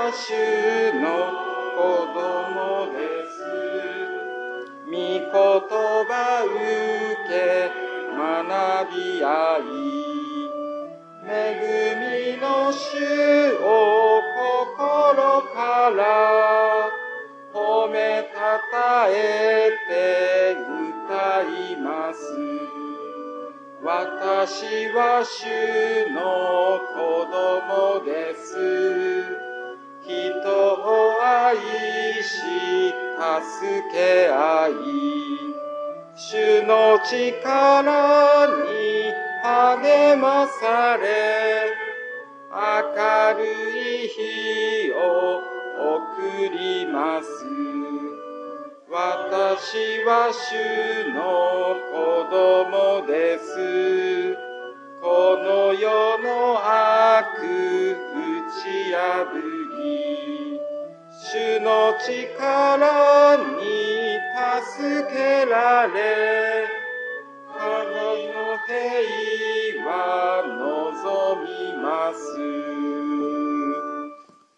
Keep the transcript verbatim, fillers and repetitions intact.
は主の子供です。御言葉受け学び合い、恵みの主を心から褒めたたえて歌います。私は主の子供です。人を愛し助け合い、主の力に励まされ、明るい日を送ります。私は主の子供です。この世の悪打ち破り、主の力に助けられ、神の平和望みます。